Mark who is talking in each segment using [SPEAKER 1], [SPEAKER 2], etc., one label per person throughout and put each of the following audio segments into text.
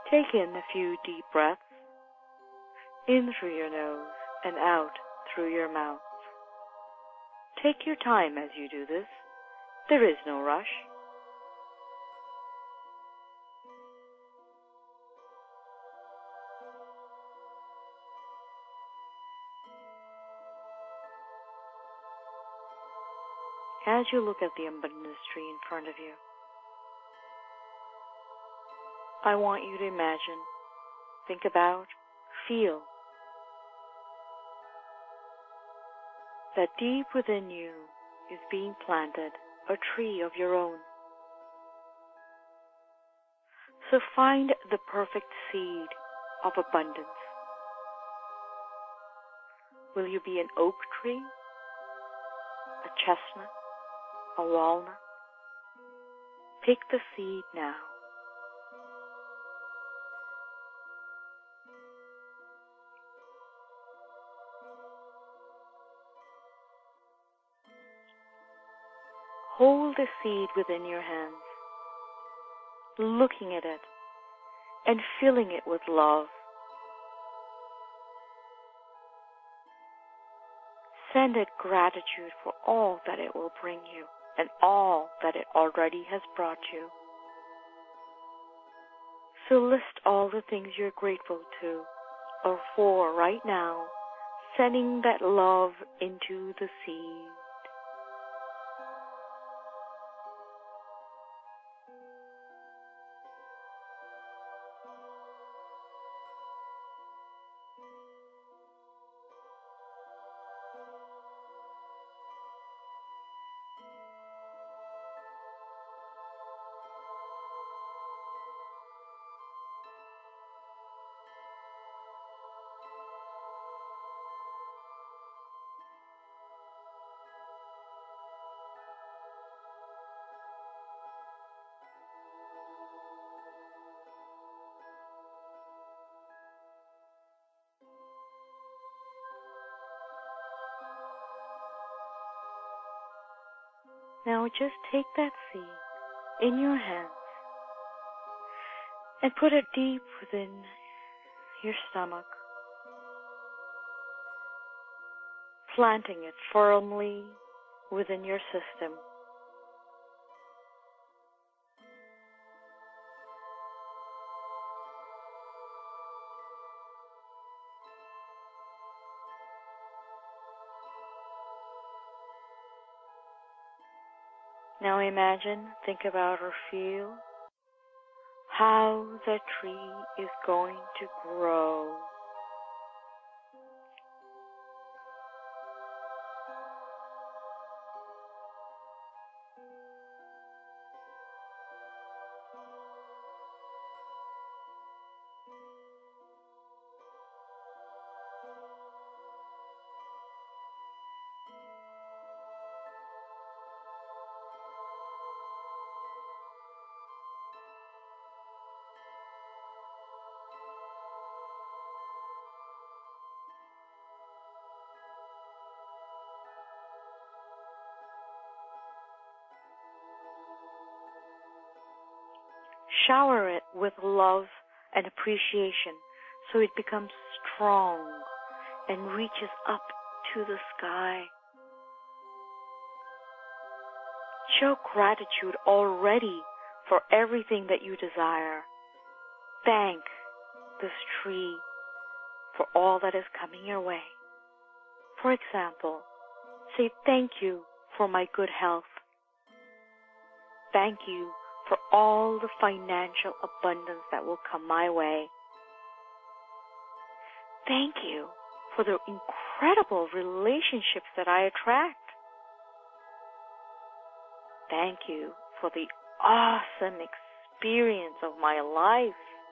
[SPEAKER 1] Take in a few deep breaths, in through your nose and out through your mouth. Take your time as you do this. There is no rush. As you look at the abundance tree in front of you, I want you to imagine, think about, feel that deep within you is being planted a tree of your own. So find the perfect seed of abundance. Will you be an oak tree, a chestnut, a walnut? Pick the seed now. Hold the seed within your hands, looking at it and filling it with love. Send it gratitude for all that it will bring you and all that it already has brought you. So list all the things you're grateful to or for right now, sending that love into the seed. Now just take that seed in your hands and put it deep within your stomach, planting it firmly within your system. Now imagine, think about, or feel how the tree is going to grow. Shower it with love and appreciation so it becomes strong and reaches up to the sky. Show gratitude already for everything that you desire. Thank this tree for all that is coming your way. For example, say thank you for my good health. Thank you for all the financial abundance that will come my way. Thank you for the incredible relationships that I attract. Thank you for the awesome experience of my life.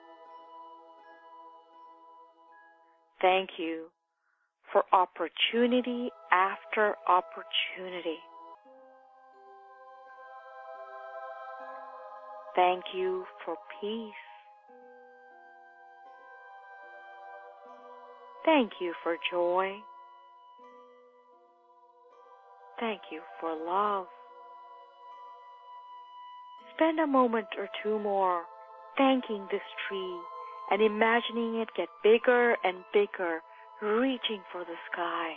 [SPEAKER 1] Thank you for opportunity after opportunity. Thank you for peace. Thank you for joy. Thank you for love. Spend a moment or two more thanking this tree and imagining it get bigger and bigger, reaching for the sky.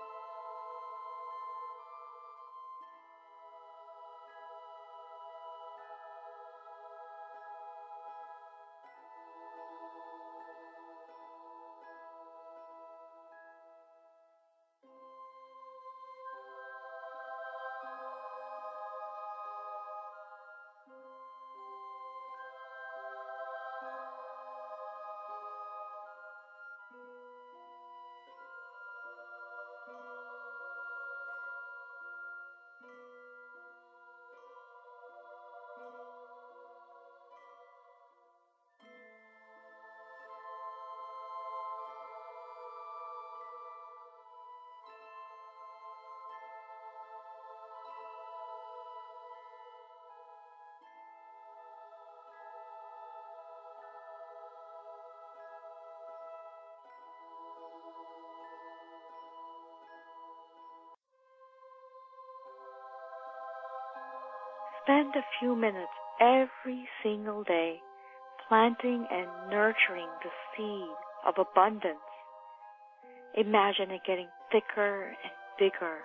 [SPEAKER 1] Spend a few minutes every single day planting and nurturing the seed of abundance. Imagine it getting thicker and bigger.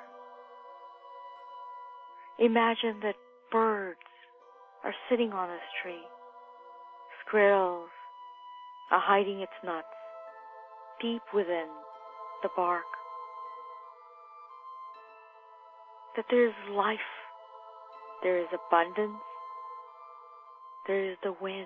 [SPEAKER 1] Imagine that birds are sitting on this tree. Squirrels are hiding its nuts deep within the bark. That there is life, there is abundance, there is the wind.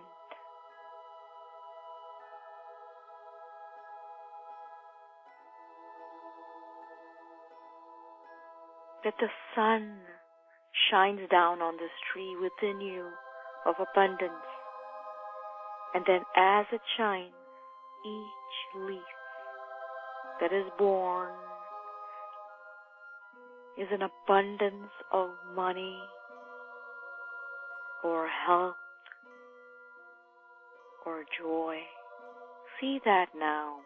[SPEAKER 1] That the sun shines down on this tree within you of abundance. And then as it shines, each leaf that is born is an abundance of money or health or joy. See that now.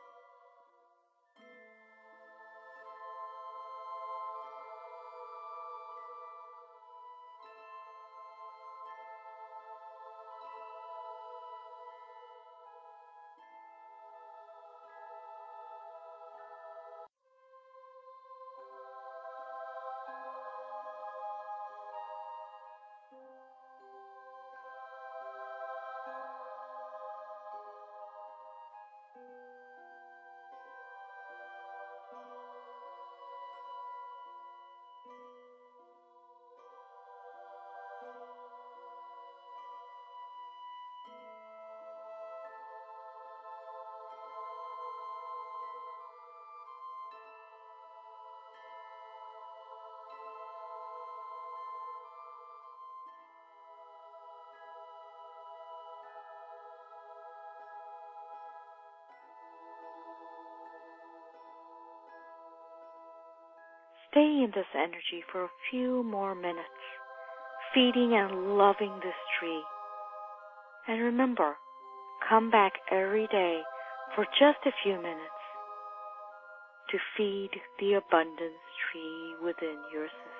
[SPEAKER 1] Stay in this energy for a few more minutes, feeding and loving this tree. And remember, come back every day for just a few minutes to feed the abundance tree within your system.